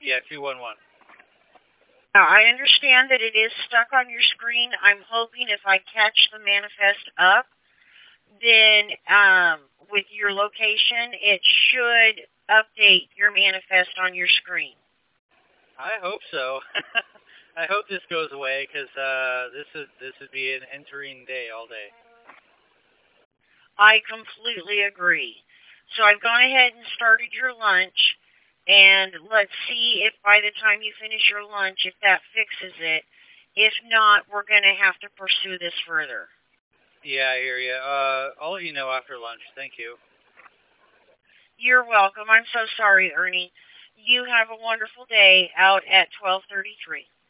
Yeah, 211. Now, I understand that it is stuck on your screen. I'm hoping if I catch the manifest up, then with your location, it should update your manifest on your screen. I hope so. I hope this goes away because this would be an entering day all day. I completely agree. So I've gone ahead and started your lunch, and let's see if by the time you finish your lunch, if that fixes it. If not, we're going to have to pursue this further. Yeah, I hear you. I'll let you know after lunch. Thank you. You're welcome. I'm so sorry, Ernie. You have a wonderful day out at 12:33.